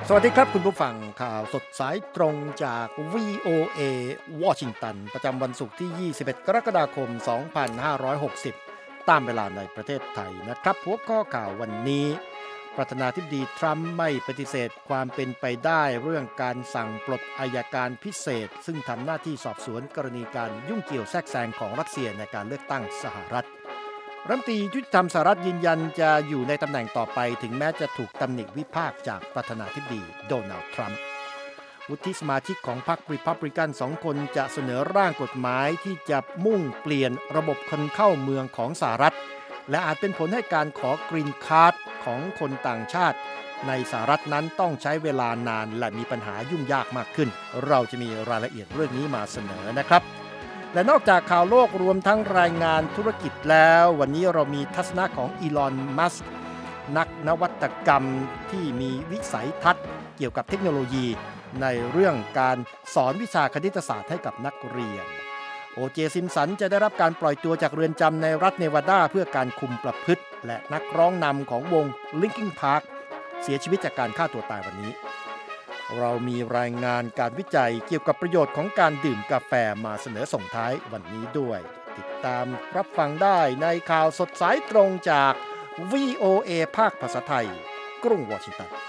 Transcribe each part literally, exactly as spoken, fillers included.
สวัสดีครับคุณผู้ฟังข่าวสดสายตรงจาก วี โอ เอ วอชิงตันประจำวันศุกร์ที่ ยี่สิบเอ็ด กรกฎาคม สองพันห้าร้อยหกสิบ ตามเวลาในประเทศไทยนะครับหัวข้อข่าววันนี้ประธานาธิบดีทรัมป์ไม่ปฏิเสธความเป็นไปได้เรื่องการสั่งปลดอัยการพิเศษซึ่งทำหน้าที่สอบสวนกรณีการยุ่งเกี่ยวแทรกแซงของรัสเซียในการเลือกตั้งสหรัฐรัฐมนตรียุติธรรมสหรัฐยืนยันจะอยู่ในตำแหน่งต่อไปถึงแม้จะถูกตำหนิวิพากษ์จากประธานาธิบดีโดนัลด์ทรัมป์วุฒิสมาชิกของพรรครีพับลิกันสองคนจะเสนอร่างกฎหมายที่จะมุ่งเปลี่ยนระบบคนเข้าเมืองของสหรัฐและอาจเป็นผลให้การขอกรีนการ์ดของคนต่างชาติในสหรัฐนั้นต้องใช้เวลานานและมีปัญหายุ่งยากมากขึ้นเราจะมีรายละเอียดเรื่องนี้มาเสนอนะครับและนอกจากข่าวโลกรวมทั้งรายงานธุรกิจแล้ววันนี้เรามีทัศนะของอีลอน มัสก์นักนวัตกรรมที่มีวิสัยทัศน์เกี่ยวกับเทคโนโลยีในเรื่องการสอนวิชาคณิตศาสตร์ให้กับนักเรียนโอ เจ ซิมสันจะได้รับการปล่อยตัวจากเรือนจำในรัฐเนวาดาเพื่อการคุมประพฤติและนักร้องนำของวง Linkin Park เสียชีวิตจากการฆ่าตัวตายวันนี้เรามีรายงานการวิจัยเกี่ยวกับประโยชน์ของการดื่มกาแฟมาเสนอส่งท้ายวันนี้ด้วยติดตามรับฟังได้ในข่าวสดสายตรงจาก วี โอ เอ ภาคภาษาไทยกรุงวอชิงตัน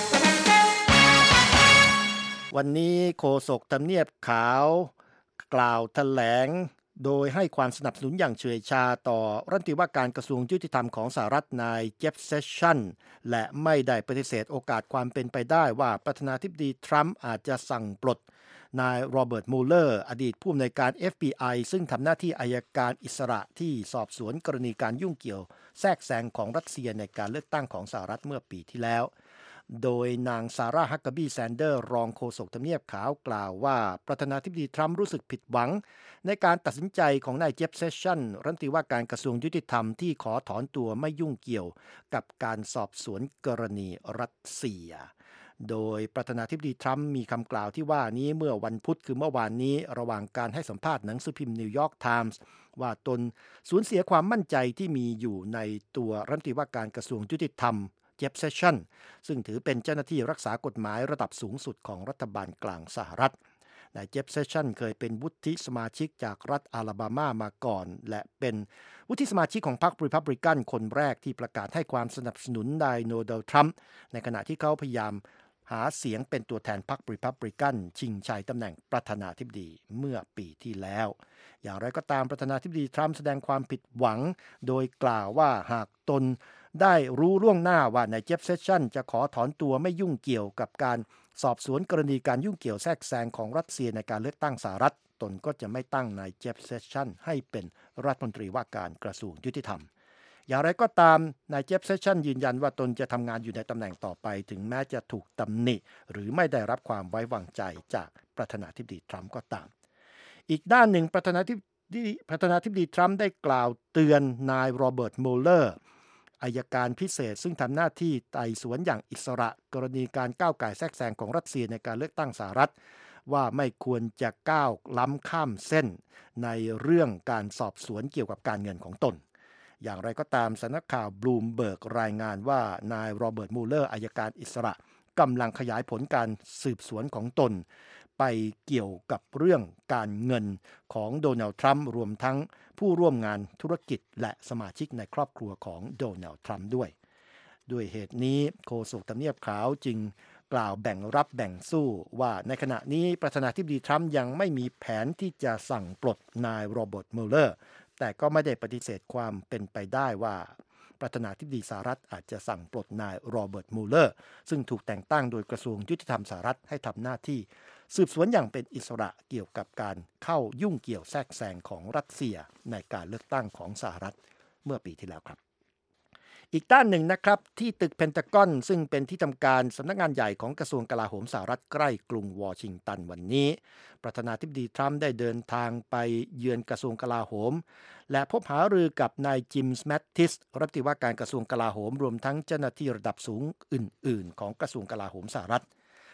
วันนี้โฆษกทำเนียบขาวกล่าวแถลงโดยให้ความสนับสนุนอย่างเฉื่อยชาต่อรัฐมนตรีว่าการกระทรวงยุติธรรมของสหรัฐนายเจฟเซสชันและไม่ได้ปฏิเสธโอกาสความเป็นไปได้ว่าประธานาธิบดีทรัมป์อาจจะสั่งปลดนายโรเบิร์ตมูเลอร์อดีตผู้อำนวยการ เอฟ บี ไอ ซึ่งทำหน้าที่อัยการอิสระที่สอบสวนกรณีการยุ่งเกี่ยวแทรกแซงของรัสเซียในการเลือกตั้งของสหรัฐเมื่อปีที่แล้วโดยนางซาร่าฮักกาบีแซนเดอร์รองโฆษกทำเนียบขาวกล่าวว่าประธานาธิบดีทรัมป์รู้สึกผิดหวังในการตัดสินใจของนายเจฟเซสชันรัฐมนตรีว่าการกระทรวงยุติธรรมที่ขอถอนตัวไม่ยุ่งเกี่ยวกับการสอบสวนกรณีรัสเซียโดยประธานาธิบดีทรัมป์มีคำกล่าวที่ว่านี้เมื่อวันพุธคือเมื่อวานนี้ระหว่างการให้สัมภาษณ์หนังสือพิมพ์นิวยอร์กไทมส์ว่าตนสูญเสียความมั่นใจที่มีอยู่ในตัวรัฐมนตรีว่าการกระทรวงยุติธรรมเจฟเซสชันซึ่งถือเป็นเจ้าหน้าที่รักษากฎหมายระดับสูงสุดของรัฐบาลกลางสหรัฐนายเจฟเซสชันเคยเป็นวุฒิสมาชิกจากรัฐอลาบามามาก่อนและเป็นวุฒิสมาชิกของพรรครีพับลิกันคนแรกที่ประกาศให้ความสนับสนุนนายโดนัลด์ทรัมป์ในขณะที่เขาพยายามหาเสียงเป็นตัวแทนพรรครีพับลิกันชิงชัยตำแหน่งประธานาธิบดีเมื่อปีที่แล้วอย่างไรก็ตามประธานาธิบดีทรัมป์แสดงความผิดหวังโดยกล่าวว่าหากตนได้รู้ล่วงหน้าว่านายเจฟเซสชันจะขอถอนตัวไม่ยุ่งเกี่ยวกับการสอบสวนกรณีการยุ่งเกี่ยวแทรกแซงของรัสเซียในการเลือกตั้งสหรัฐตนก็จะไม่ตั้งนายเจฟเซสชันให้เป็นรัฐมนตรีว่าการกระทรวงยุติธรรมอย่างไรก็ตามนายเจฟเซสชันยืนยันว่าตนจะทำงานอยู่ในตำแหน่งต่อไปถึงแม้จะถูกตำหนิหรือไม่ได้รับความไว้วางใจจากประธานาธิบดีทรัมป์ก็ตามอีกด้านหนึ่งประธานาธิบดีประธานาธิบดีทรัมป์ได้กล่าวเตือนนายโรเบิร์ต มูเลอร์อัยการพิเศษซึ่งทำหน้าที่ไต่สวนอย่างอิสระกรณีการก้าวก่ายแทรกแซงของรัสเซียในการเลือกตั้งสหรัฐว่าไม่ควรจะก้าวล้ำข้ามเส้นในเรื่องการสอบสวนเกี่ยวกับการเงินของตนอย่างไรก็ตามสำนักข่าวบลูมเบิร์กรายงานว่านายโรเบิร์ต มูเลอร์อัยการอิสระกำลังขยายผลการสืบสวนของตนไปเกี่ยวกับเรื่องการเงินของโดนัลด์ทรัมป์รวมทั้งผู้ร่วมงานธุรกิจและสมาชิกในครอบครัวของโดนัลด์ทรัมป์ด้วยด้วยเหตุนี้โฆษกทำเนียบขาวจึงกล่าวแบ่งรับแบ่งสู้ว่าในขณะนี้ประธานาธิบดีทรัมป์ยังไม่มีแผนที่จะสั่งปลดนายโรเบิร์ต มูเลอร์แต่ก็ไม่ได้ปฏิเสธความเป็นไปได้ว่าประธานาธิบดีสหรัฐอาจจะสั่งปลดนายโรเบิร์ต มูเลอร์ซึ่งถูกแต่งตั้งโดยกระทรวงยุติธรรมสหรัฐให้ทำหน้าที่สืบสวนอย่างเป็นอิสระเกี่ยวกับการเข้ายุ่งเกี่ยวแทรกแซงของรัสเซียในการเลือกตั้งของสหรัฐเมื่อปีที่แล้วครับอีกด้านหนึ่งนะครับที่ตึกเพนทากอนซึ่งเป็นที่ทำการสำนักงานใหญ่ของกระทรวงกลาโหมสหรัฐใกล้กรุงวอชิงตันวันนี้ประธานาธิบดีทรัมป์ได้เดินทางไปเยือนกระทรวงกลาโหมและพบหารือกับนายจิมส์ แมตติสรัฐมนตรีว่าการกระทรวงกลาโหมรวมทั้งเจ้าหน้าที่ระดับสูงอื่นๆของกระทรวงกลาโหมสหรัฐ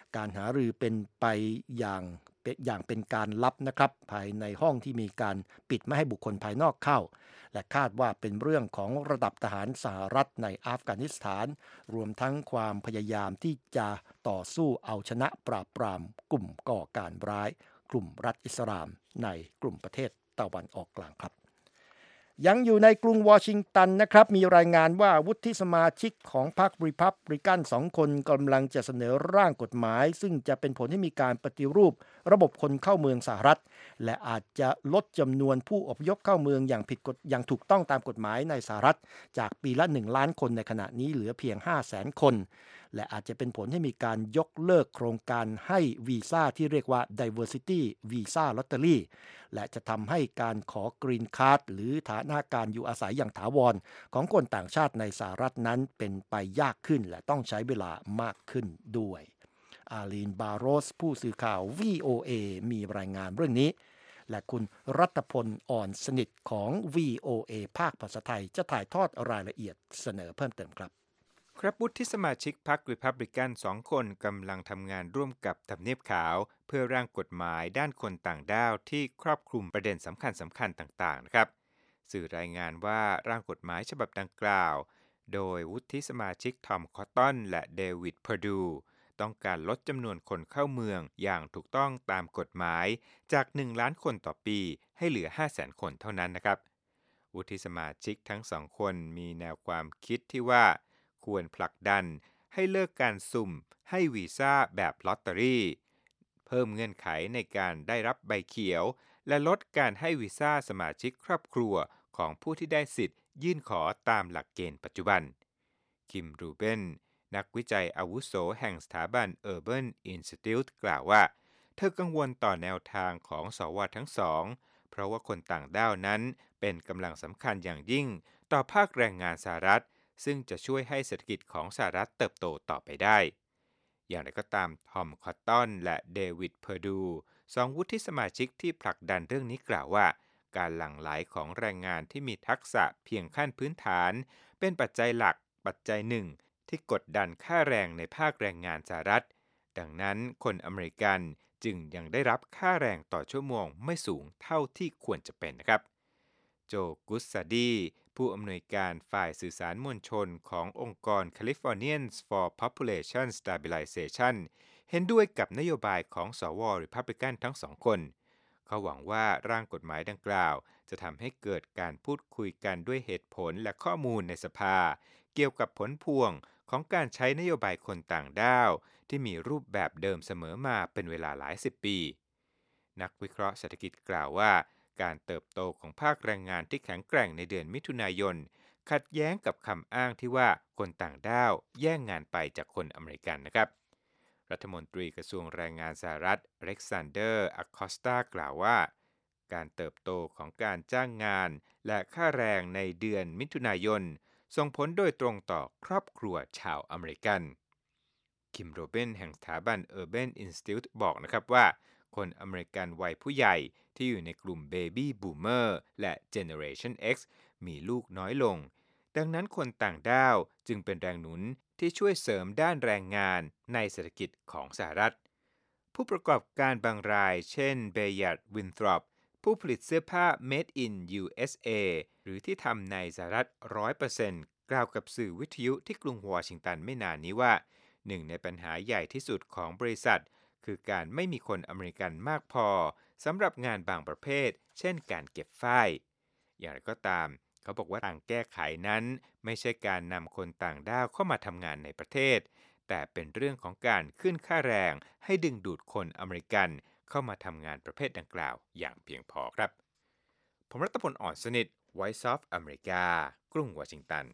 การหารือเป็นไปอย่างอย่างเป็นการลับนะครับภายในห้องที่มีการปิดไม่ให้บุคคลภายนอกเข้าและคาดว่าเป็นเรื่องของระดับทหารสหรัฐในอัฟกานิสถานรวมทั้งความพยายามที่จะต่อสู้เอาชนะปราบปรามกลุ่มก่อการร้ายกลุ่มรัฐอิสลามในกลุ่มประเทศตะวันออกกลางครับยังอยู่ในกรุงวอชิงตันนะครับมีรายงานว่าวุฒิสมาชิกของพรรครีพับลิกันสองคนกำลังจะเสนอร่างกฎหมายซึ่งจะเป็นผลให้มีการปฏิรูประบบคนเข้าเมืองสหรัฐและอาจจะลดจำนวนผู้อพยพเข้าเมืองอย่างผิดกฎอย่างถูกต้องตามกฎหมายในสหรัฐจากปีละหนึ่งล้านคนในขณะนี้เหลือเพียง ห้าแสน คนและอาจจะเป็นผลให้มีการยกเลิกโครงการให้วีซ่าที่เรียกว่า Diversity Visa Lottery และจะทำให้การขอกรีนการ์ดหรือฐานะการอยู่อาศัยอย่างถาวรของคนต่างชาติในสหรัฐนั้นเป็นไปยากขึ้นและต้องใช้เวลามากขึ้นด้วยอาลีนบาโรสผู้สื่อข่าว วี โอ เอ มีรายงานเรื่องนี้และคุณรัตพลอ่อนสนิทของ วี โอ เอ ภาคภาษาไทยจะถ่ายทอดรายละเอียดเสนอเพิ่มเติมครับครับวุฒิสมาชิกพรรครีพับลิกันสองคนกำลังทำงานร่วมกับทำเนียบขาวเพื่อร่างกฎหมายด้านคนต่างด้าวที่ครอบคลุมประเด็นสำคัญสำคัญต่างๆนะครับสื่อรายงานว่าร่างกฎหมายฉบับดังกล่าวโดยวุฒิสมาชิกทอมคอตตันและเดวิดเพอร์ดูต้องการลดจำนวนคนเข้าเมืองอย่างถูกต้องตามกฎหมายจากหนึ่งล้านคนต่อปีให้เหลือ ห้าแสน คนเท่านั้นนะครับวุฒิสมาชิกทั้งสองคนมีแนวความคิดที่ว่าควรผลักดันให้เลิกการสุ่มให้วีซ่าแบบลอตเตอรี่เพิ่มเงื่อนไขในการได้รับใบเขียวและลดการให้วีซ่าสมาชิกครอบครัวของผู้ที่ได้สิทธิ์ยื่นขอตามหลักเกณฑ์ปัจจุบันคิมรูเบนนักวิจัยอาวุโสแห่งสถาบัน Urban Institute กล่าวว่าเธอกังวลต่อแนวทางของสวทั้งสองเพราะว่าคนต่างด้าวนั้นเป็นกำลังสำคัญอย่างยิ่งต่อภาคแรงงานสหรัฐซึ่งจะช่วยให้เศรษฐกิจของสหรัฐเติบโตต่อไปได้อย่างไรก็ตามทอมคอตตันและเดวิดเพอร์ดูสองวุฒิสมาชิกที่ผลักดันเรื่องนี้กล่าวว่าการหลั่งไหลของแรงงานที่มีทักษะเพียงขั้นพื้นฐานเป็นปัจจัยหลักปัจจัยหนึ่งที่กดดันค่าแรงในภาคแรงงานสหรัฐดังนั้นคนอเมริกันจึงยังได้รับค่าแรงต่อชั่วโมงไม่สูงเท่าที่ควรจะเป็นนะครับโจกุสซาดีผู้อำนวยการฝ่ายสื่อสารมวลชนขององค์กร Californians for Population Stabilization เห็นด้วยกับนโยบายของสวริพับลิกันทั้งสองคนเขาหวังว่าร่างกฎหมายดังกล่าวจะทำให้เกิดการพูดคุยกันด้วยเหตุผลและข้อมูลในสภาเกี่ยวกับผลพวงของการใช้นโยบายคนต่างด้าวที่มีรูปแบบเดิมเสมอมาเป็นเวลาหลายสิบปีนักวิเคราะห์เศรษฐกิจกล่าวว่าการเติบโตของภาคแรงงานที่แข็งแกร่งในเดือนมิถุนายนขัดแย้งกับคำอ้างที่ว่าคนต่างด้าวแย่งงานไปจากคนอเมริกันนะครับรัฐมนตรีกระทรวงแรงงานสหรัฐอเล็กซานเดอร์อะคอสตากล่าวว่าการเติบโตของการจ้างงานและค่าแรงในเดือนมิถุนายนส่งผลโดยตรงต่อครอบครัวชาวอเมริกันคิมโรเบนแห่งสถาบัน Urban Institute บอกนะครับว่าคนอเมริกันวัยผู้ใหญ่ที่อยู่ในกลุ่ม Baby Boomer และ Generation X มีลูกน้อยลงดังนั้นคนต่างด้าวจึงเป็นแรงหนุนที่ช่วยเสริมด้านแรงงานในเศรษฐกิจของสหรัฐผู้ประกอบการบางรายเช่น Bayard Winthrop ผู้ผลิตเสื้อผ้า Made in ยู เอส เอ หรือที่ทำในสหรัฐ หนึ่งร้อยเปอร์เซ็นต์ กล่าวกับสื่อวิทยุที่กรุงวอชิงตันไม่นานนี้ว่าหนึ่งในปัญหาใหญ่ที่สุดของบริษัทคือการไม่มีคนอเมริกันมากพอสำหรับงานบางประเภทเช่นการเก็บฝ้ายอย่างไรก็ตามเขาบอกว่าทางแก้ไขนั้นไม่ใช่การนำคนต่างด้าวเข้ามาทำงานในประเทศแต่เป็นเรื่องของการขึ้นค่าแรงให้ดึงดูดคนอเมริกันเข้ามาทำงานประเภทดังกล่าวอย่างเพียงพอครับผมรัตพลอ่อนสนิท Voice of America กรุงวอชิงตัน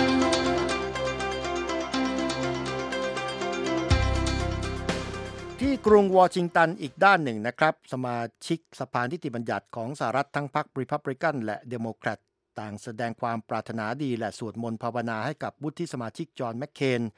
ที่กรุงวอชิงตันอีกด้านหนึ่งนะครับสมาชิกสภานิติบัญญัติของสหรัฐทั้งพรรครีพับลิกันและเดโมแครตต่างแสดงความปรารถนาดีและสวดมนต์ภาวนาให้กับวุฒิสมาชิกจอห์นแมคเคน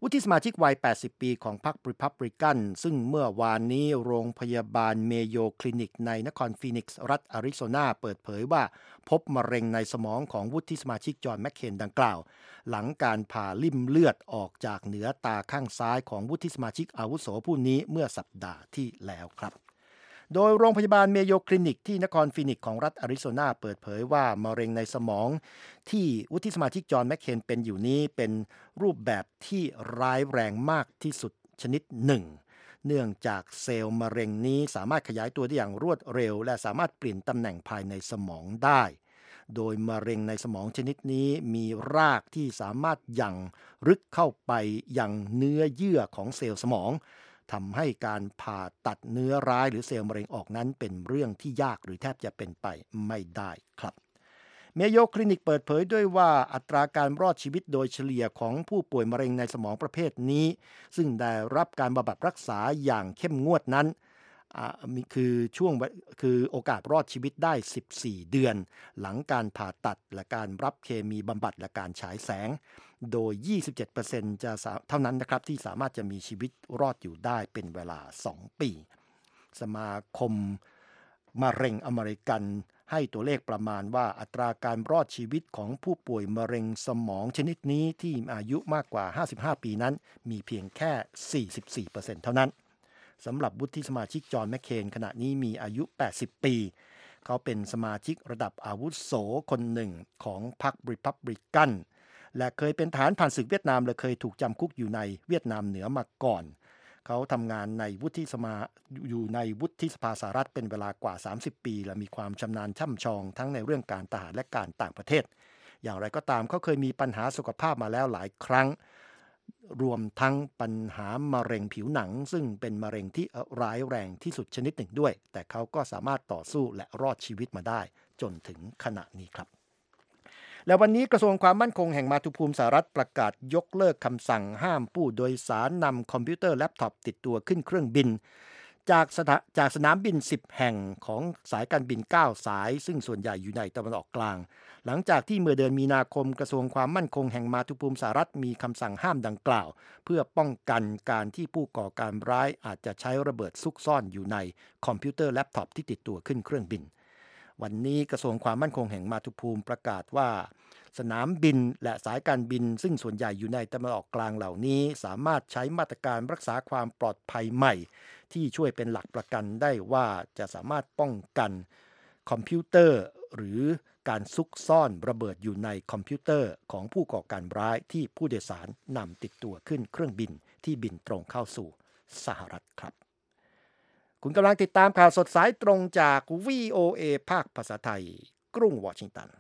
วุฒิสมาชิกวัยแปดสิบปีของพรรครีพับลิกันซึ่งเมื่อวานนี้โรงพยาบาลเมโยคลินิกในนครฟีนิกซ์รัฐอาริโซนาเปิดเผยว่าพบมะเร็งในสมองของวุฒิสมาชิกจอห์นแมคเคนดังกล่าวหลังการผ่าลิ่มเลือดออกจากเหนือตาข้างซ้ายของวุฒิสมาชิกอาวุโสผู้นี้เมื่อสัปดาห์ที่แล้วครับโดยโรงพยาบาลเมโยคลินิกที่นครฟีนิกซ์ของรัฐอาริโซนาเปิดเผยว่ามะเร็งในสมองที่วุฒิสมาชิกจอห์นแมคเคนเป็นอยู่นี้เป็นรูปแบบที่ร้ายแรงมากที่สุดชนิดหนึ่งเนื่องจากเซลล์มะเร็งนี้สามารถขยายตัวได้อย่างรวดเร็วและสามารถเปลี่ยนตำแหน่งภายในสมองได้โดยมะเร็งในสมองชนิดนี้มีรากที่สามารถยังลึกเข้าไปยังเนื้อเยื่อของเซลล์สมองทำให้การผ่าตัดเนื้อร้ายหรือเซลล์มะเร็งออกนั้นเป็นเรื่องที่ยากหรือแทบจะเป็นไปไม่ได้ครับเมโยคลินิกเปิดเผยด้วยว่าอัตราการรอดชีวิตโดยเฉลี่ยของผู้ป่วยมะเร็งในสมองประเภทนี้ซึ่งได้รับการบำบัดรักษาอย่างเข้มงวดนั้นคือช่วงคือโอกาสรอดชีวิตได้สิบสี่เดือนหลังการผ่าตัดและการรับเคมีบำบัดและการฉายแสงโดย ยี่สิบเจ็ดเปอร์เซ็นต์ จะเท่านั้นนะครับที่สามารถจะมีชีวิตรอดอยู่ได้เป็นเวลาสองปีสมาคมมะเร็งอเมริกันให้ตัวเลขประมาณว่าอัตราการรอดชีวิตของผู้ป่วยมะเร็งสมองชนิดนี้ที่อายุมากกว่าห้าสิบห้าปีนั้นมีเพียงแค่ สี่สิบสี่เปอร์เซ็นต์ เท่านั้นสำหรับวุฒิสมาชิกจอห์นแมคเคนขณะนี้มีอายุแปดสิบปีเขาเป็นสมาชิกระดับอาวุโสคนหนึ่งของพรรครีพับลิกันและเคยเป็นทหารผ่านศึกเวียดนามและเคยถูกจำคุกอยู่ในเวียดนามเหนือมาก่อนเขาทำงานในวุฒิสมาอยู่ในวุฒิสภาสหรัฐเป็นเวลากว่าสามสิบปีและมีความชำนาญช่ำชองทั้งในเรื่องการทหารและการต่างประเทศอย่างไรก็ตามเขาเคยมีปัญหาสุขภาพมาแล้วหลายครั้งรวมทั้งปัญหามะเร็งผิวหนังซึ่งเป็นมะเร็งที่ร้ายแรงที่สุดชนิดหนึ่งด้วยแต่เขาก็สามารถต่อสู้และรอดชีวิตมาได้จนถึงขณะนี้ครับและวันนี้กระทรวงความมั่นคงแห่งมาตุภูมิสหรัฐประกาศยกเลิกคำสั่งห้ามผู้โดยสารนำคอมพิวเตอร์แล็ปท็อปติดตัวขึ้นเครื่องบินจากสถาจากสนามบินสิบแห่งของสายการบินเก้าสายซึ่งส่วนใหญ่อยู่ในตะวันออกกลางหลังจากที่เมื่อเดือนมีนาคมกระทรวงความมั่นคงแห่งมาตุภูมิสหรัฐมีคำสั่งห้ามดังกล่าวเพื่อป้องกันการที่ผู้ก่อการร้ายอาจจะใช้ระเบิดซุกซ่อนอยู่ในคอมพิวเตอร์แล็ปท็อปที่ติดตัวขึ้นเครื่องบินวันนี้กระทรวงความมั่นคงแห่งมาตุภูมิประกาศว่าสนามบินและสายการบินซึ่งส่วนใหญ่อยู่ในตะวันออกกลางเหล่านี้สามารถใช้มาตรการรักษาความปลอดภัยใหม่ที่ช่วยเป็นหลักประกันได้ว่าจะสามารถป้องกันคอมพิวเตอร์หรือการซุกซ่อนระเบิดอยู่ในคอมพิวเตอร์ของผู้ก่อการร้ายที่ผู้โดยสารนำติดตัวขึ้นเครื่องบินที่บินตรงเข้าสู่สหรัฐครับคุณกำลังติดตามข่าวสดสายตรงจาก วี โอ เอ ภาคภาษาไทยกรุงวอชิงตัน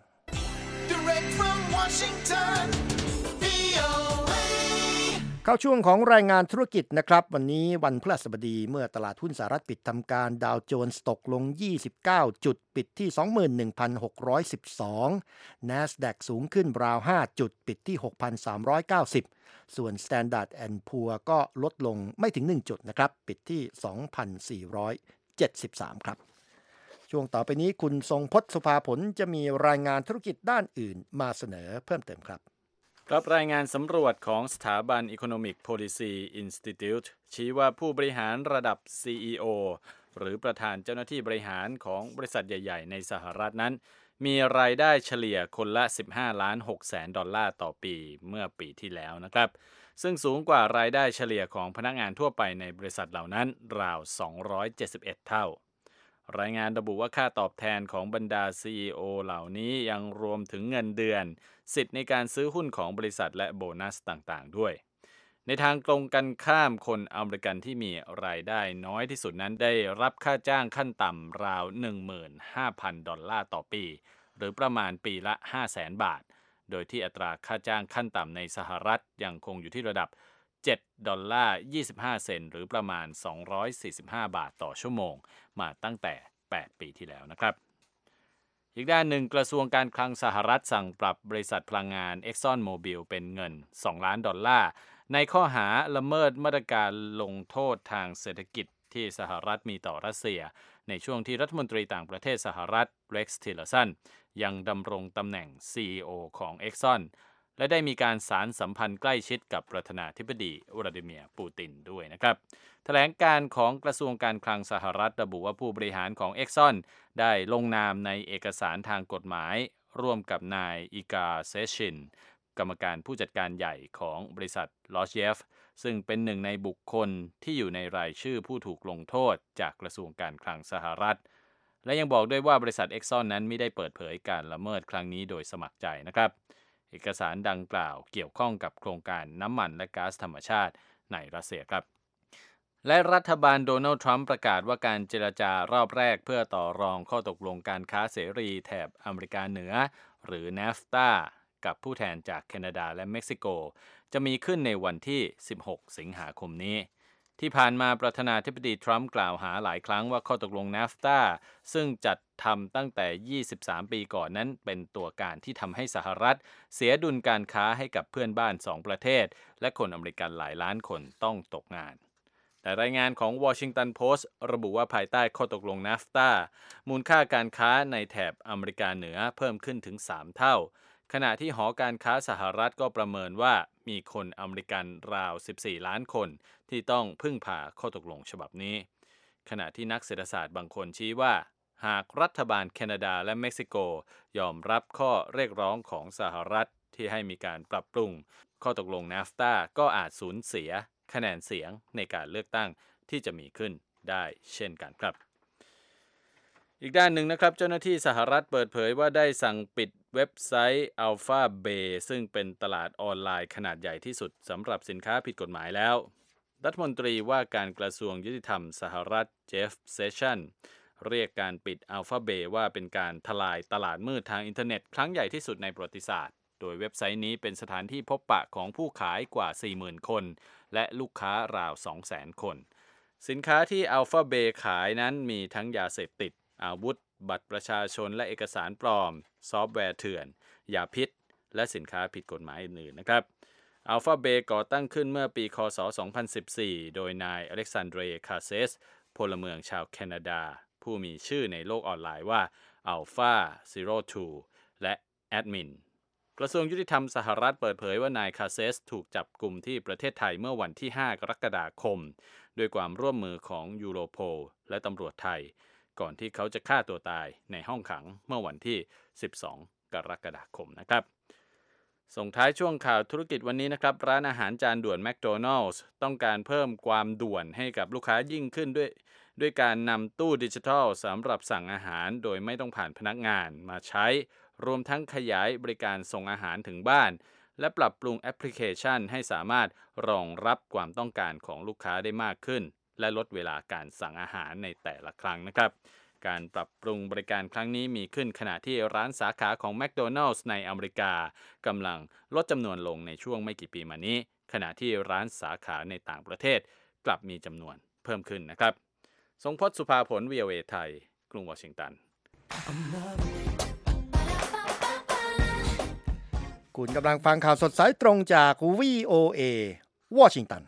Direct from Washington วี โอ เอ เข้าช่วงของรายงานธุรกิจนะครับวันนี้วันพฤหัสบดีเมื่อตลาดหุ้นสหรัฐปิดทำการดาวโจนส์ตกลงยี่สิบเก้าจุดปิดที่ สองหมื่นหนึ่งพันหกร้อยสิบสอง NASDAQ สูงขึ้นราวห้าจุดปิดที่ หกพันสามร้อยเก้าสิบ ส่วน Standard แอนด์ พูร์ ก็ลดลงไม่ถึงหนึ่งจุดนะครับปิดที่ สองพันสี่ร้อยเจ็ดสิบสาม ครับช่วงต่อไปนี้คุณทรงพจน์สุภาผลจะมีรายงานธุรกิจด้านอื่นมาเสนอเพิ่มเติมครับครับรายงานสำรวจของสถาบัน Economic Policy Institute ชี้ว่าผู้บริหารระดับ ซี อี โอ หรือประธานเจ้าหน้าที่บริหารของบริษัทใหญ่ๆในสหรัฐนั้นมีรายได้เฉลี่ยคนละสิบห้าล้านหกแสนดอลลาร์ต่อปีเมื่อปีที่แล้วนะครับซึ่งสูงกว่ารายได้เฉลี่ยของพนักงานทั่วไปในบริษัทเหล่านั้นราวสองร้อยเจ็ดสิบเอ็ดเท่ารายงานระบุว่าค่าตอบแทนของบรรดา ซี อี โอ เหล่านี้ยังรวมถึงเงินเดือนสิทธิ์ในการซื้อหุ้นของบริษัทและโบนัสต่างๆด้วยในทางตรงกันข้ามคนอเมริกันที่มีรายได้น้อยที่สุดนั้นได้รับค่าจ้างขั้นต่ำราว หนึ่งหมื่นห้าพัน ดอลลาร์ต่อปีหรือประมาณปีละ ห้าแสน บาทโดยที่อัตราค่าจ้างขั้นต่ำในสหรัฐยังคงอยู่ที่ระดับเจ็ดดอลลาร์ยี่สิบห้าเซนต์หรือประมาณสองร้อยสี่สิบห้าบาทต่อชั่วโมงมาตั้งแต่แปดปีที่แล้วนะครับอีกด้านหนึ่งกระทรวงการคลังสหรัฐสั่งปรับบริษัทพลังงาน Exxon Mobil เป็นเงินสองล้านดอลลาร์ในข้อหาละเมิดมาตรการลงโทษทางเศรษฐกิจที่สหรัฐมีต่อรัสเซียในช่วงที่รัฐมนตรีต่างประเทศสหรัฐ Rex Tillerson ยังดำรงตำแหน่ง ซี อี โอ ของ Exxon และได้มีการสานสัมพันธ์ใกล้ชิดกับประธานาธิบดีวลาดิเมียร์ปูตินด้วยนะครับแถลงการของกระทรวงการคลังสหรัฐระบุว่าผู้บริหารของ Exxon ได้ลงนามในเอกสารทางกฎหมายร่วมกับนายอีกาเซชินกรรมการผู้จัดการใหญ่ของบริษัทลอชเยฟซึ่งเป็นหนึ่งในบุคคลที่อยู่ในรายชื่อผู้ถูกลงโทษจากกระทรวงการคลังสหรัฐและยังบอกด้วยว่าบริษัท Exxon นั้นไม่ได้เปิดเผยการละเมิดครั้งนี้โดยสมัครใจนะครับเอกสารดังกล่าวเกี่ยวข้องกับโครงการน้ำมันและก๊าซธรรมชาติในรัสเซียครับและรัฐบาลโดนัลด์ทรัมป์ประกาศว่าการเจรจารอบแรกเพื่อต่อรองข้อตกลงการค้าเสรีแถบอเมริกาเหนือหรือ เนฟตา กับผู้แทนจากแคนาดาและเม็กซิโกจะมีขึ้นในวันที่สิบหกสิงหาคมนี้ที่ผ่านมาประธานาธิบดีทรัมป์กล่าวหาหลายครั้งว่าข้อตกลง เนฟตา ซึ่งจัดทำตั้งแต่ยี่สิบสามปีก่อนนั้นเป็นตัวการที่ทำให้สหรัฐเสียดุลการค้าให้กับเพื่อนบ้านสองประเทศและคนอเมริกันหลายล้านคนต้องตกงานแต่รายงานของ Washington Post ระบุว่าภายใต้ข้อตกลง เนฟตา มูลค่าการค้าในแถบอเมริกาเหนือเพิ่มขึ้นถึงสามเท่าขณะที่หอการค้าสหรัฐก็ประเมินว่ามีคนอเมริกันราวสิบสี่ล้านคนที่ต้องพึ่งพาข้อตกลงฉบับนี้ขณะที่นักเศรษฐศาสตร์บางคนชี้ว่าหากรัฐบาลแคนาดาและเม็กซิโกยอมรับข้อเรียกร้องของสหรัฐที่ให้มีการปรับปรุงข้อตกลง เนฟตา ก็อาจสูญเสียคะแนนเสียงในการเลือกตั้งที่จะมีขึ้นได้เช่นกันครับอีกด้านหนึ่งนะครับเจ้าหน้าที่สหรัฐเปิดเผยว่าได้สั่งปิดเว็บไซต์ Alphabay ซึ่งเป็นตลาดออนไลน์ขนาดใหญ่ที่สุดสำหรับสินค้าผิดกฎหมายแล้วรัฐมนตรีว่าการกระทรวงยุติธรรมสหรัฐเจฟเซชันเรียกการปิด Alphabay ว่าเป็นการทลายตลาดมืดทางอินเทอร์เน็ตครั้งใหญ่ที่สุดในประวัติศาสตร์โดยเว็บไซต์นี้เป็นสถานที่พบปะของผู้ขายกว่า สี่หมื่น คนและลูกค้าราว สองแสน คนสินค้าที่ Alphabay ขายนั้นมีทั้งยาเสพติดอาวุธบัตรประชาชนและเอกสารปลอมซอฟต์แวร์เถื่อนยาพิษและสินค้าผิดกฎหมายอื่นๆนะครับ Alphabay ก่อตั้งขึ้นเมื่อปีค.ศ. สองพันสิบสี่ โดยนายอเล็กซานเดรคาเซสพลเมืองชาวแคนาดาผู้มีชื่อในโลกออนไลน์ว่า Alpha ศูนย์ สอง และแอดมินกระทรวงยุติธรรมสหรัฐเปิดเผยว่านายคาเซสถูกจับกุมที่ประเทศไทยเมื่อวันที่ห้ากรกฎาคมด้วยความร่วมมือของยูโรโพลและตำรวจไทยก่อนที่เขาจะฆ่าตัวตายในห้องขังเมื่อวันที่สิบสองกรกฎาคมนะครับส่งท้ายช่วงข่าวธุรกิจวันนี้นะครับร้านอาหารจานด่วนแมคโดนัลด์ต้องการเพิ่มความด่วนให้กับลูกค้ายิ่งขึ้นด้วยด้วยการนำตู้ดิจิทัลสำหรับสั่งอาหารโดยไม่ต้องผ่านพนักงานมาใช้รวมทั้งขยายบริการส่งอาหารถึงบ้านและปรับปรุงแอปพลิเคชันให้สามารถรองรับความต้องการของลูกค้าได้มากขึ้นและลดเวลาการสั่งอาหารในแต่ละครั้งนะครับการปรับปรุงบริการครั้งนี้มีขึ้นขณะที่ร้านสาขาของแมคโดนัลด์ในอเมริกากำลังลดจำนวนลงในช่วงไม่กี่ปีมานี้ขณะที่ร้านสาขาในต่างประเทศกลับมีจำนวนเพิ่มขึ้นนะครับทรงพจน์สุภาผล วี โอ เอ ไทยกรุงวอชิงตันคุณกำลังฟังข่าวสดสายตรงจาก วี โอ เอ วอชิงตัน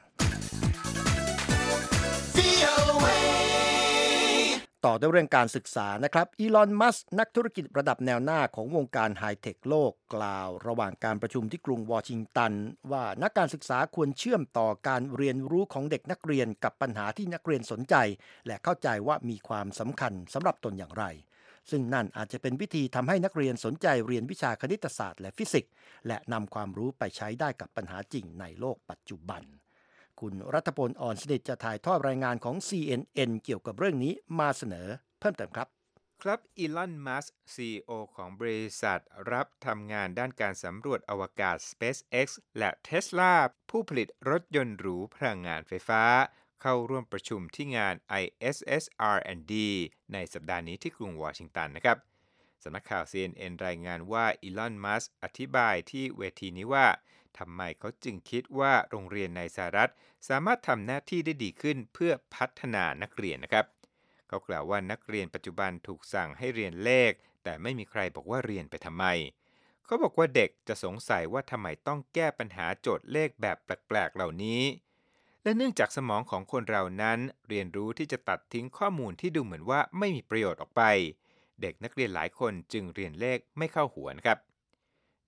ต่อด้วยเรื่องการศึกษานะครับอีลอน มัสก์นักธุรกิจระดับแนวหน้าของวงการไฮเทคโลกกล่าวระหว่างการประชุมที่กรุงวอชิงตันว่านักการศึกษาควรเชื่อมต่อการเรียนรู้ของเด็กนักเรียนกับปัญหาที่นักเรียนสนใจและเข้าใจว่ามีความสำคัญสำหรับตนอย่างไรซึ่งนั่นอาจจะเป็นวิธีทำให้นักเรียนสนใจเรียนวิชาคณิตศาสตร์และฟิสิกส์และนำความรู้ไปใช้ได้กับปัญหาจริงในโลกปัจจุบันคุณรัฐพล อ่อนสนิทจะถ่ายทอดรายงานของ ซี เอ็น เอ็น เกี่ยวกับเรื่องนี้มาเสนอเพิ่มเติมครับครับอีลอน มัสก์ ซี อี โอ ของบริษัทรับทำงานด้านการสำรวจอวกาศ SpaceX และ Tesla ผู้ผลิตรถยนต์หรูพลังงานไฟฟ้าเข้าร่วมประชุมที่งาน ไอ เอส เอส อาร์ แอนด์ ดี ในสัปดาห์นี้ที่กรุงวอชิงตันนะครับสำนักข่าว ซี เอ็น เอ็น รายงานว่าอีลอน มัสก์ อธิบายที่เวทีนี้ว่าทำไมเขาจึงคิดว่าโรงเรียนในสหรัฐสามารถทำหน้าที่ได้ดีขึ้นเพื่อพัฒนานักเรียนนะครับเขากล่าวว่านักเรียนปัจจุบันถูกสั่งให้เรียนเลขแต่ไม่มีใครบอกว่าเรียนไปทำไมเขาบอกว่าเด็กจะสงสัยว่าทำไมต้องแก้ปัญหาโจทย์เลขแบบแปลกๆเหล่านี้และเนื่องจากสมองของคนเรานั้นเรียนรู้ที่จะตัดทิ้งข้อมูลที่ดูเหมือนว่าไม่มีประโยชน์ออกไปเด็กนักเรียนหลายคนจึงเรียนเลขไม่เข้าหัวนะครับ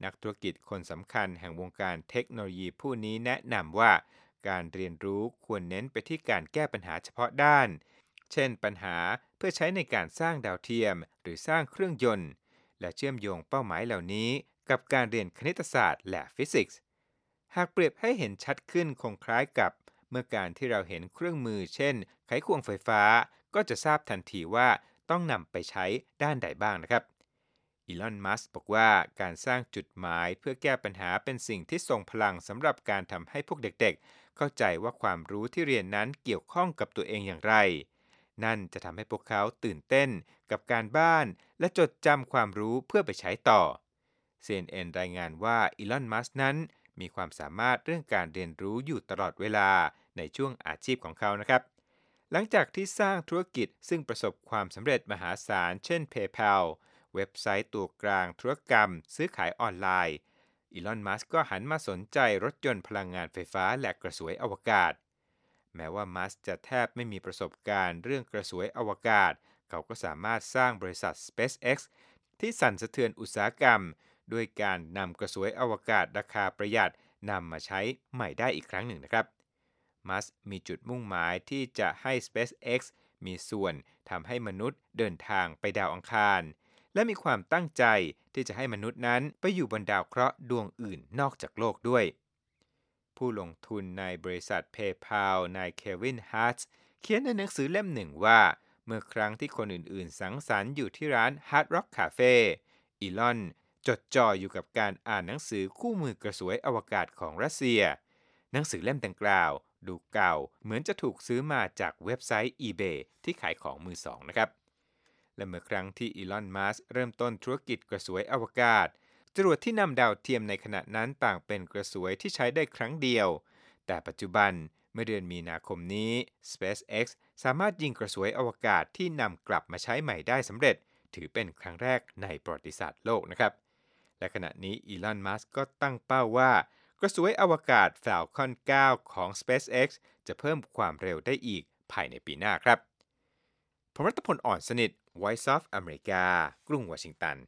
นักธุรกิจคนสำคัญแห่งวงการเทคโนโลยีผู้นี้แนะนำว่าการเรียนรู้ควรเน้นไปที่การแก้ปัญหาเฉพาะด้านเช่นปัญหาเพื่อใช้ในการสร้างดาวเทียมหรือสร้างเครื่องยนต์และเชื่อมโยงเป้าหมายเหล่านี้กับการเรียนคณิตศาสตร์และฟิสิกส์หากเปรียบให้เห็นชัดขึ้นคงคล้ายกับเมื่อการที่เราเห็นเครื่องมือเช่นไขควงไฟฟ้าก็จะทราบทันทีว่าต้องนำไปใช้ด้านใดบ้างนะครับอีลอน มัสก์บอกว่าการสร้างจุดหมายเพื่อแก้ปัญหาเป็นสิ่งที่ทรงพลังสำหรับการทำให้พวกเด็กๆเข้าใจว่าความรู้ที่เรียนนั้นเกี่ยวข้องกับตัวเองอย่างไรนั่นจะทำให้พวกเขาตื่นเต้นกับการบ้านและจดจำความรู้เพื่อไปใช้ต่อ ซี เอ็น เอ็น รายงานว่าอีลอน มัสก์นั้นมีความสามารถเรื่องการเรียนรู้อยู่ตลอดเวลาในช่วงอาชีพของเขานะครับหลังจากที่สร้างธุรกิจซึ่งประสบความสำเร็จมหาศาลเช่น PayPal เว็บไซต์ตัวกลางธุรกรรมซื้อขายออนไลน์อีลอน มัสก์ก็หันมาสนใจรถยนต์พลังงานไฟฟ้าและกระสวยอวกาศแม้ว่ามัสก์จะแทบไม่มีประสบการณ์เรื่องกระสวยอวกาศเขาก็สามารถสร้างบริษัท SpaceX ที่สั่นสะเทือนอุตสาหกรรมด้วยการนำกระสวยอวกาศราคาประหยัดนำมาใช้ใหม่ได้อีกครั้งหนึ่งนะครับมัสก์มีจุดมุ่งหมายที่จะให้ SpaceX มีส่วนทำให้มนุษย์เดินทางไปดาวอังคารและมีความตั้งใจที่จะให้มนุษย์นั้นไปอยู่บนดาวเคราะห์ดวงอื่นนอกจากโลกด้วยผู้ลงทุนในบริษัท PayPal นายเควิน ฮาร์ตส์เขียนในหนังสือเล่มหนึ่งว่าเมื่อครั้งที่คนอื่นๆสังสรรค์อยู่ที่ร้าน Hard Rock Cafe อีลอนจดจ่ออยู่กับการอ่านหนังสือคู่มือกระสวยอวกาศของรัสเซียหนังสือเล่มดังกล่าวดูเก่าเหมือนจะถูกซื้อมาจากเว็บไซต์ eBay ที่ขายของมือสองนะครับและเมื่อครั้งที่อีลอน มัสก์เริ่มต้นธุรกิจกระสวยอวกาศจรวดที่นำดาวเทียมในขณะนั้นต่างเป็นกระสวยที่ใช้ได้ครั้งเดียวแต่ปัจจุบันเมื่อเดือนมีนาคมนี้ SpaceX สามารถยิงกระสวยอวกาศที่นำกลับมาใช้ใหม่ได้สำเร็จถือเป็นครั้งแรกในประวัติศาสตร์โลกนะครับและขณะนี้อีลอน มัสก์ก็ตั้งเป้าว่ากระสวยอวกาศ Falcon ไนน์ ของ SpaceX จะเพิ่มความเร็วได้อีกภายในปีหน้าครับผมรัตพล อ่อนสนิท Voice of America กรุงวอชิงตัน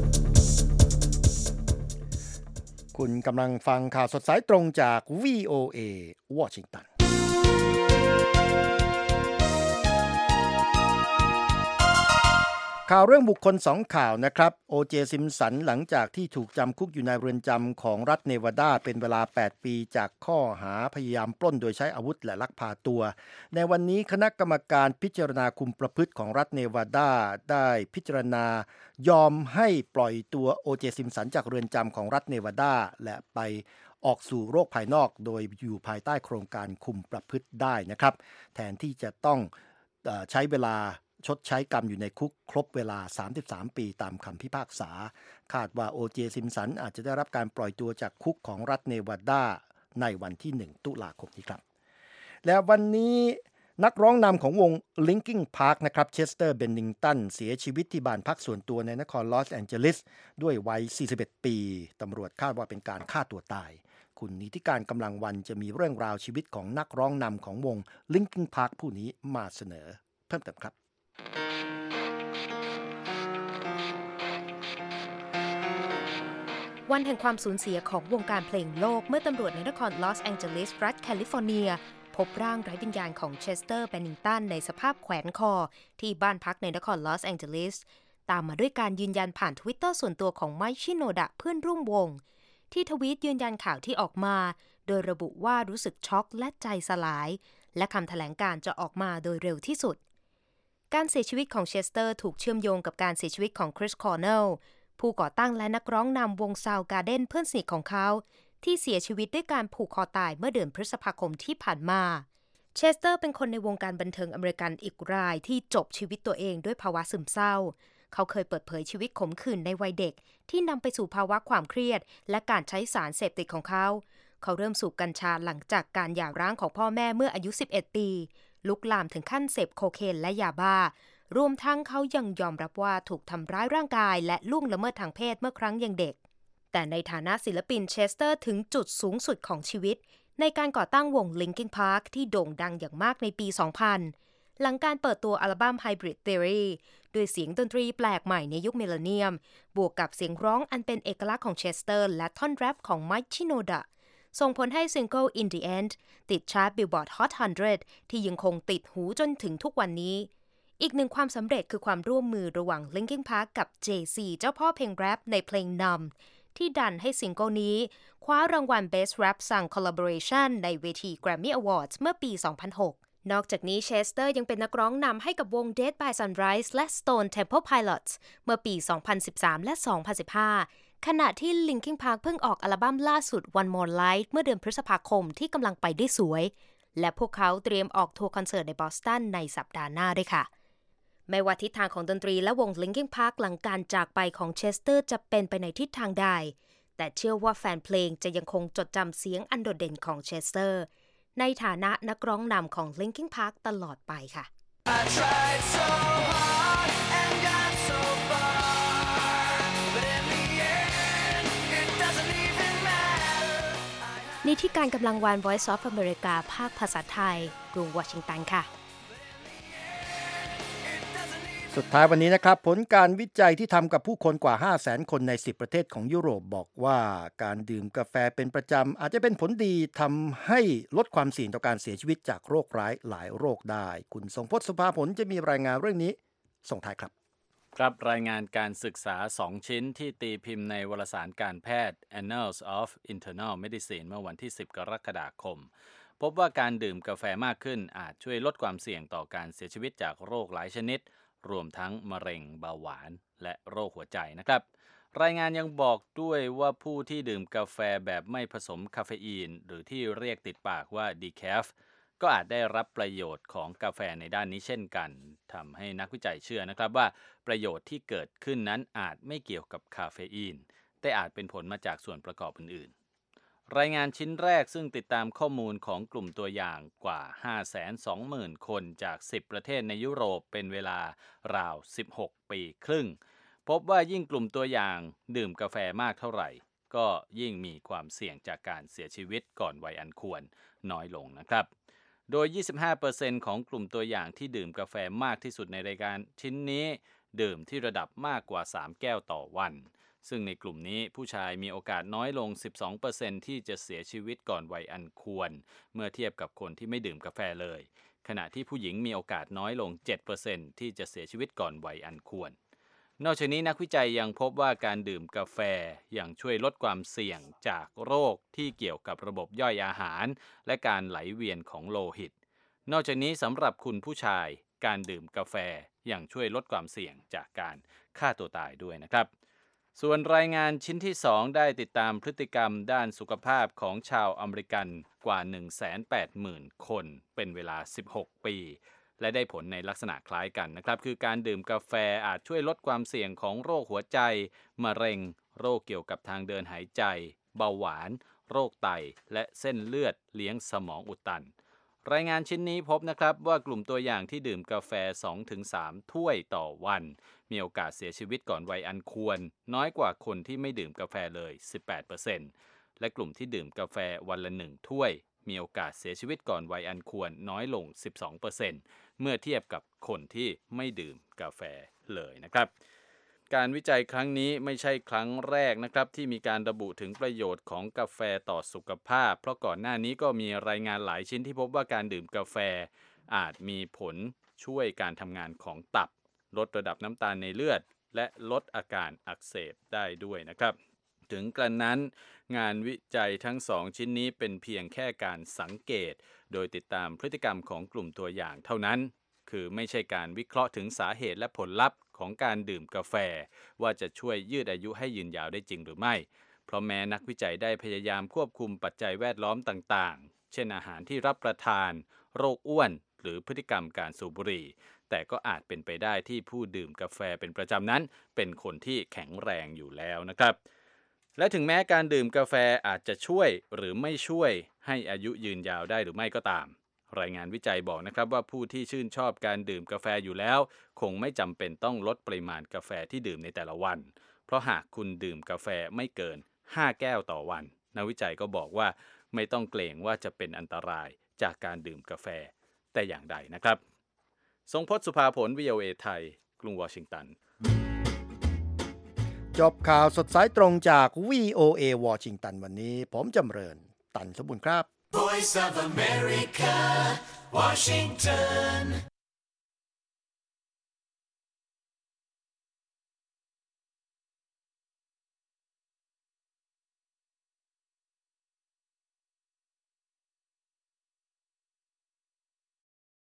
คุณกำลังฟังข่าวสดสายตรงจาก วี โอ เอ วอชิงตันข่าวเรื่องบุคคลสองข่าวนะครับโอ เจ ซิมสันหลังจากที่ถูกจำคุกอยู่ในเรือนจำของรัฐเนวาดาเป็นเวลาแปดปีจากข้อหาพยายามปล้นโดยใช้อาวุธและลักพาตัวในวันนี้คณะกรรมการพิจารณาคุมประพฤติของรัฐเนวาดาได้พิจารณายอมให้ปล่อยตัวโอ เจ ซิมสันจากเรือนจำของรัฐเนวาดาและไปออกสู่โลกภายนอกโดยอยู่ภายใต้โครงการคุมประพฤติได้นะครับแทนที่จะต้องเอ่อใช้เวลาชดใช้กรรมอยู่ในคุกครบเวลาสามสิบสามปีตามคำพิพากษาคาดว่าโอ เจ ซิมสันอาจจะได้รับการปล่อยตัวจากคุกของรัฐเนวาดาในวันที่หนึ่งตุลาคมนี้ครับและวันนี้นักร้องนำของวง Linkin Park นะครับเชสเตอร์ เบนนิงตันเสียชีวิตที่บ้านพักส่วนตัวในนครลอสแอนเจลิสด้วยวัยสี่สิบเอ็ดปีตำรวจคาดว่าเป็นการฆ่าตัวตายคุณนิติการกำลังวันจะมีเรื่องราวชีวิตของนักร้องนำของวง Linkin Park ผู้นี้มาเสนอเพิ่มเติมครับวันแห่งความสูญเสียของวงการเพลงโลกเมื่อตำรวจในนครลอสแองเจลิสรัฐแคลิฟอร์เนียพบร่างไร้วิญญาณของเชสเตอร์ เบนนิงตันในสภาพแขวนคอที่บ้านพักในนครลอสแองเจลิสตามมาด้วยการยืนยันผ่าน Twitter ส่วนตัวของไมค์ ชิโนดะเพื่อนร่วมวงที่ทวีตยืนยันข่าวที่ออกมาโดยระบุว่ารู้สึกช็อกและใจสลายและคำแถลงการจะออกมาโดยเร็วที่สุดการเสียชีวิตของเชสเตอร์ถูกเชื่อมโยงกับการเสียชีวิตของคริส คอร์เนลผู้ก่อตั้งและนักร้องนำวง Soundgarden เพื่อนสนิทของเขาที่เสียชีวิตด้วยการผูกคอตายเมื่อเดือนพฤษภาคมที่ผ่านมาเชสเตอร์เป็นคนในวงการบันเทิงอเมริกันอีกรายที่จบชีวิตตัวเองด้วยภาวะซึมเศร้าเขาเคยเปิดเผยชีวิตขมขื่นในวัยเด็กที่นำไปสู่ภาวะความเครียดและการใช้สารเสพติดของเขาเขาเริ่มสูบกัญชาหลังจากการหย่าร้างของพ่อแม่เมื่ออายุสิบเอ็ดปีลุกลามถึงขั้นเสพโคเคนและยาบ้ารวมทั้งเขายังยอมรับว่าถูกทำร้ายร่างกายและล่วงละเมิดทางเพศเมื่อครั้งยังเด็กแต่ในฐานะศิลปินเชสเตอร์ถึงจุดสูงสุดของชีวิตในการก่อตั้งวง Linkin Park ที่โด่งดังอย่างมากในปี สองพัน หลังการเปิดตัวอัลบั้ม Hybrid Theory ด้วยเสียงดนตรีแปลกใหม่ในยุคมิลเลนเนียมบวกกับเสียงร้องอันเป็นเอกลักษณ์ของเชสเตอร์และท่อนแรปของไมค์ชิโนดะส่งผลให้ซิงเกิล In the End ติดชาร์ต Billboard Hot หนึ่งร้อย ที่ยังคงติดหูจนถึงทุกวันนี้อีกหนึ่งความสำเร็จคือความร่วมมือระหว่าง Linkin Park กับ เจ ซี เจ้าพ่อเพลงแรปในเพลง Numb ที่ดันให้ซิงเกิลนี้คว้ารางวัล Best Rap Song Collaboration ในเวที Grammy Awards เมื่อปี สองพันหก นอกจากนี้เชสเตอร์ยังเป็นนักร้องนำให้กับวง Dead by Sunrise และ Stone Temple Pilots เมื่อปี สองพันสิบสาม และ สองพันสิบห้า ขณะที่ Linkin Park เพิ่งออกอัลบั้มล่าสุด One More Light เมื่อเดือนพฤษภาคมที่กำลังไปได้สวยและพวกเขาเตรียมออกทัวร์คอนเสิร์ตในบอสตันในสัปดาห์หน้าด้วยค่ะไม่ว่าทิศทางของดนตรีและวง Linkin Park หลังการจากไปของเชสเตอร์จะเป็นไปในทิศทางใดแต่เชื่อว่าแฟนเพลงจะยังคงจดจำเสียงอันโดดเด่นของเชสเตอร์ในฐานะนักร้องนำของ Linkin Park ตลอดไปค่ะนี่ที่การกำลังวาน Voice of America ภาคภาษาไทยกรุงวอชิงตันค่ะสุดท้ายวันนี้นะครับผลการวิจัยที่ทำกับผู้คนกว่า ห้าแสน คนในสิบประเทศของยุโรปบอกว่าการดื่มกาแฟเป็นประจำอาจจะเป็นผลดีทำให้ลดความเสี่ยงต่อการเสียชีวิตจากโรคร้ายหลายโรคได้คุณทรงพจน์ สุภาผลจะมีรายงานเรื่องนี้ส่งท้ายครับครับรายงานการศึกษาสองชิ้นที่ตีพิมพ์ในวารสารการแพทย์ Annals of Internal Medicine เมื่อวันที่สิบกรกฎาคมพบว่าการดื่มกาแฟมากขึ้นอาจช่วยลดความเสี่ยงต่อการเสียชีวิตจากโรคหลายชนิดรวมทั้งมะเร็งเบาหวานและโรคหัวใจนะครับรายงานยังบอกด้วยว่าผู้ที่ดื่มกาแฟแบบไม่ผสมคาเฟอีนหรือที่เรียกติดปากว่า Decaf ก็อาจได้รับประโยชน์ของกาแฟในด้านนี้เช่นกันทำให้นักวิจัยเชื่อนะครับว่าประโยชน์ที่เกิดขึ้นนั้นอาจไม่เกี่ยวกับคาเฟอีนแต่อาจเป็นผลมาจากส่วนประกอบอื่นๆรายงานชิ้นแรกซึ่งติดตามข้อมูลของกลุ่มตัวอย่างกว่า ห้าแสนสองหมื่น คนจากสิบประเทศในยุโรปเป็นเวลาราวสิบหกปีครึ่งพบว่ายิ่งกลุ่มตัวอย่างดื่มกาแฟมากเท่าไหร่ก็ยิ่งมีความเสี่ยงจากการเสียชีวิตก่อนวัยอันควรน้อยลงนะครับโดย ยี่สิบห้าเปอร์เซ็นต์ ของกลุ่มตัวอย่างที่ดื่มกาแฟมากที่สุดในรายการชิ้นนี้ดื่มที่ระดับมากกว่าสามแก้วต่อวันซึ่งในกลุ่มนี้ผู้ชายมีโอกาสน้อยลง สิบสองเปอร์เซ็นต์ ที่จะเสียชีวิตก่อนวัยอันควรเมื่อเทียบกับคนที่ไม่ดื่มกาแฟเลยขณะที่ผู้หญิงมีโอกาสน้อยลง เจ็ดเปอร์เซ็นต์ ที่จะเสียชีวิตก่อนวัยอันควรนอกจากนี้นักวิจัยยังพบว่าการดื่มกาแฟยังช่วยลดความเสี่ยงจากโรคที่เกี่ยวกับระบบย่อยอาหารและการไหลเวียนของโลหิตนอกจากนี้สำหรับคุณผู้ชายการดื่มกาแฟยังช่วยลดความเสี่ยงจากการฆ่าตัวตายด้วยนะครับส่วนรายงานชิ้นที่สองได้ติดตามพฤติกรรมด้านสุขภาพของชาวอเมริกันกว่า หนึ่งแสนแปดหมื่น คนเป็นเวลาสิบหกปีและได้ผลในลักษณะคล้ายกันนะครับคือการดื่มกาแฟอาจช่วยลดความเสี่ยงของโรคหัวใจมะเร็งโรคเกี่ยวกับทางเดินหายใจเบาหวานโรคไตและเส้นเลือดเลี้ยงสมองอุดตันรายงานชิ้นนี้พบนะครับว่ากลุ่มตัวอย่างที่ดื่มกาแฟ สองถึงสาม ถ้วยต่อวันมีโอกาสเสียชีวิตก่อนวัยอันควรน้อยกว่าคนที่ไม่ดื่มกาแฟเลย สิบแปดเปอร์เซ็นต์ และกลุ่มที่ดื่มกาแฟวันละหนึ่งถ้วยมีโอกาสเสียชีวิตก่อนวัยอันควรน้อยลง สิบสองเปอร์เซ็นต์ เมื่อเทียบกับคนที่ไม่ดื่มกาแฟเลยนะครับการวิจัยครั้งนี้ไม่ใช่ครั้งแรกนะครับที่มีการระบุถึงประโยชน์ของกาแฟต่อสุขภาพเพราะก่อนหน้านี้ก็มีรายงานหลายชิ้นที่พบว่าการดื่มกาแฟอาจมีผลช่วยการทำงานของตับลดระดับน้ำตาลในเลือดและลดอาการอักเสบได้ด้วยนะครับถึงกระนั้นงานวิจัยทั้งสองชิ้นนี้เป็นเพียงแค่การสังเกตโดยติดตามพฤติกรรมของกลุ่มตัวอย่างเท่านั้นคือไม่ใช่การวิเคราะห์ถึงสาเหตุและผลลัพธ์ของการดื่มกาแฟว่าจะช่วยยืดอายุให้ยืนยาวได้จริงหรือไม่เพราะแม้นักวิจัยได้พยายามควบคุมปัจจัยแวดล้อมต่างๆเช่นอาหารที่รับประทานโรคอ้วนหรือพฤติกรรมการสูบบุหรี่แต่ก็อาจเป็นไปได้ที่ผู้ดื่มกาแฟเป็นประจำนั้นเป็นคนที่แข็งแรงอยู่แล้วนะครับและถึงแม้การดื่มกาแฟอาจจะช่วยหรือไม่ช่วยให้อายุยืนยาวได้หรือไม่ก็ตามรายงานวิจัยบอกนะครับว่าผู้ที่ชื่นชอบการดื่มกาแฟอยู่แล้วคงไม่จำเป็นต้องลดปริมาณกาแฟที่ดื่มในแต่ละวันเพราะหากคุณดื่มกาแฟไม่เกินห้าแก้วต่อวันนักวิจัยก็บอกว่าไม่ต้องเกรงว่าจะเป็นอันตรายจากการดื่มกาแฟแต่อย่างใดนะครับทรงพจน์ สุภาผล วี โอ เอ ไทยกรุงวอชิงตันจบข่าวสดสายตรงจาก วี โอ เอ วอชิงตันวันนี้ผมจำเริญตันสมบูรณ์ครับ Voice of America Washington